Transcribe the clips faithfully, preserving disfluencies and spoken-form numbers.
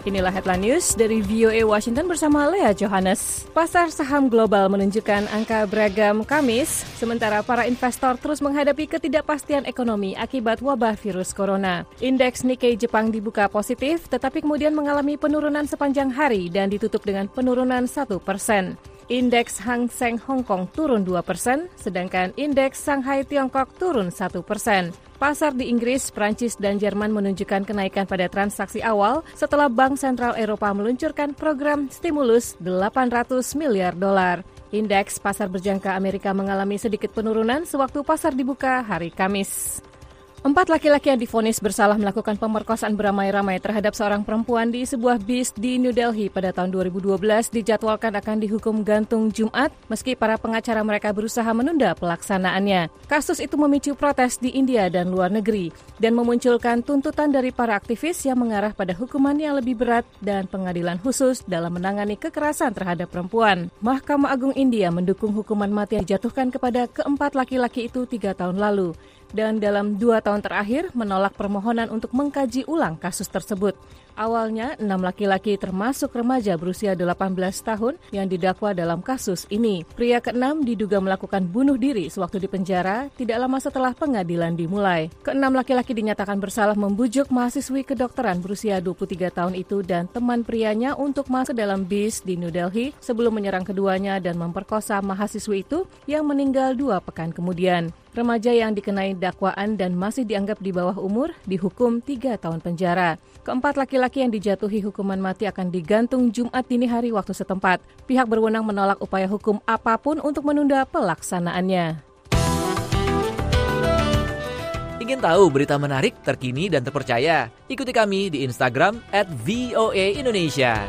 Inilah Headline News dari V O A Washington bersama Lea Johannes. Pasar saham global menunjukkan angka beragam Kamis, sementara para investor terus menghadapi ketidakpastian ekonomi akibat wabah virus corona. Indeks Nikkei Jepang dibuka positif, tetapi kemudian mengalami penurunan sepanjang hari dan ditutup dengan penurunan satu persen. Indeks Hang Seng Hong Kong turun dua persen, sedangkan indeks Shanghai Tiongkok turun satu persen. Pasar di Inggris, Prancis, dan Jerman menunjukkan kenaikan pada transaksi awal setelah Bank Sentral Eropa meluncurkan program stimulus delapan ratus miliar dolar. Indeks pasar berjangka Amerika mengalami sedikit penurunan sewaktu pasar dibuka hari Kamis. Empat laki-laki yang divonis bersalah melakukan pemerkosaan beramai-ramai terhadap seorang perempuan di sebuah bis di New Delhi pada tahun dua ribu dua belas dijadwalkan akan dihukum gantung Jumat, meski para pengacara mereka berusaha menunda pelaksanaannya. Kasus itu memicu protes di India dan luar negeri, dan memunculkan tuntutan dari para aktivis yang mengarah pada hukuman yang lebih berat dan pengadilan khusus dalam menangani kekerasan terhadap perempuan. Mahkamah Agung India mendukung hukuman mati yang dijatuhkan kepada keempat laki-laki itu tiga tahun lalu, dan dalam dua tahun terakhir menolak permohonan untuk mengkaji ulang kasus tersebut. Awalnya, enam laki-laki termasuk remaja berusia delapan belas tahun yang didakwa dalam kasus ini. Pria keenam diduga melakukan bunuh diri sewaktu di penjara tidak lama setelah pengadilan dimulai. Keenam laki-laki dinyatakan bersalah membujuk mahasiswi kedokteran berusia dua puluh tiga tahun itu dan teman prianya untuk masuk dalam bis di New Delhi sebelum menyerang keduanya dan memperkosa mahasiswi itu yang meninggal dua pekan kemudian. Remaja yang dikenai dakwaan dan masih dianggap di bawah umur dihukum tiga tahun penjara. Keempat laki-laki yang dijatuhi hukuman mati akan digantung Jumat dini hari waktu setempat. Pihak berwenang menolak upaya hukum apapun untuk menunda pelaksanaannya. Ingin tahu berita menarik, terkini, dan terpercaya? Ikuti kami di Instagram at V O A Indonesia.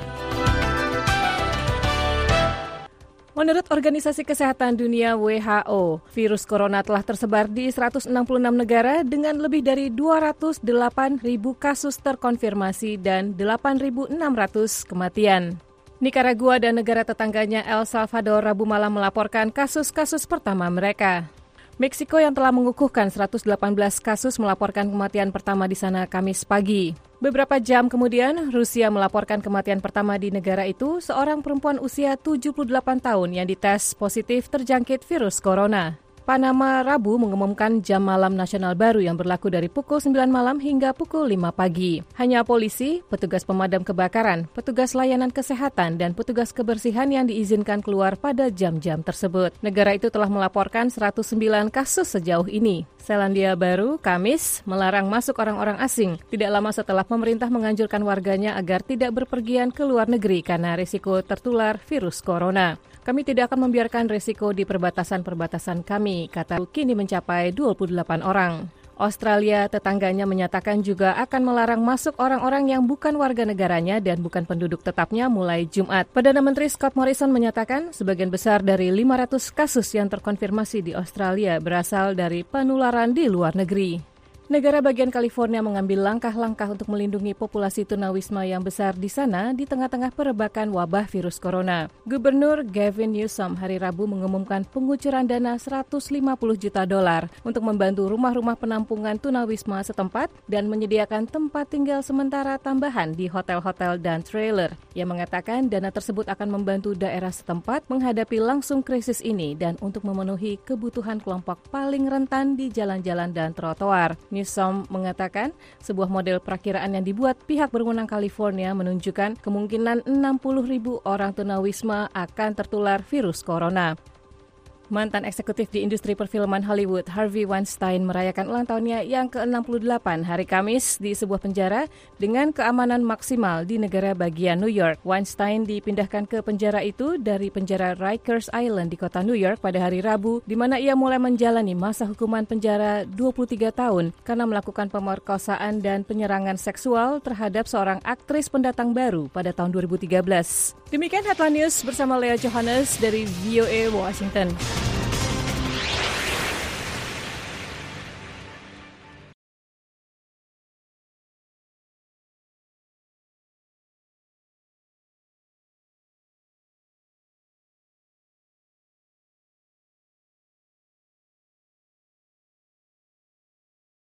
Menurut Organisasi Kesehatan Dunia W H O, virus corona telah tersebar di seratus enam puluh enam negara dengan lebih dari dua ratus delapan ribu kasus terkonfirmasi dan delapan ribu enam ratus kematian. Nicaragua dan negara tetangganya El Salvador Rabu malam melaporkan kasus-kasus pertama mereka. Meksiko yang telah mengukuhkan seratus delapan belas kasus melaporkan kematian pertama di sana Kamis pagi. Beberapa jam kemudian, Rusia melaporkan kematian pertama di negara itu, seorang perempuan usia tujuh puluh delapan tahun yang dites positif terjangkit virus corona. Panama Rabu mengumumkan jam malam nasional baru yang berlaku dari pukul sembilan malam hingga pukul lima pagi. Hanya polisi, petugas pemadam kebakaran, petugas layanan kesehatan, dan petugas kebersihan yang diizinkan keluar pada jam-jam tersebut. Negara itu telah melaporkan seratus sembilan kasus sejauh ini. Selandia Baru, Kamis, melarang masuk orang-orang asing, tidak lama setelah pemerintah menganjurkan warganya agar tidak berpergian ke luar negeri karena risiko tertular virus corona. Kami tidak akan membiarkan risiko di perbatasan-perbatasan kami, kata kini mencapai dua puluh delapan orang. Australia tetangganya menyatakan juga akan melarang masuk orang-orang yang bukan warga negaranya dan bukan penduduk tetapnya mulai Jumat. Perdana Menteri Scott Morrison menyatakan sebagian besar dari lima ratus kasus yang terkonfirmasi di Australia berasal dari penularan di luar negeri. Negara bagian California mengambil langkah-langkah untuk melindungi populasi tunawisma yang besar di sana di tengah-tengah perebakan wabah virus corona. Gubernur Gavin Newsom hari Rabu mengumumkan pengucuran dana seratus lima puluh juta dolar untuk membantu rumah-rumah penampungan tunawisma setempat dan menyediakan tempat tinggal sementara tambahan di hotel-hotel dan trailer. Ia mengatakan dana tersebut akan membantu daerah setempat menghadapi langsung krisis ini dan untuk memenuhi kebutuhan kelompok paling rentan di jalan-jalan dan trotoar. Newsom mengatakan sebuah model perakiraan yang dibuat pihak berwenang California menunjukkan kemungkinan enam puluh ribu orang tunawisma akan tertular virus corona. Mantan eksekutif di industri perfilman Hollywood, Harvey Weinstein, merayakan ulang tahunnya yang ke enam puluh delapan hari Kamis di sebuah penjara dengan keamanan maksimal di negara bagian New York. Weinstein dipindahkan ke penjara itu dari penjara Rikers Island di kota New York pada hari Rabu, di mana ia mulai menjalani masa hukuman penjara dua puluh tiga tahun karena melakukan pemerkosaan dan penyerangan seksual terhadap seorang aktris pendatang baru pada tahun dua ribu tiga belas. Demikian Headline News bersama Lea Johannes dari V O A Washington.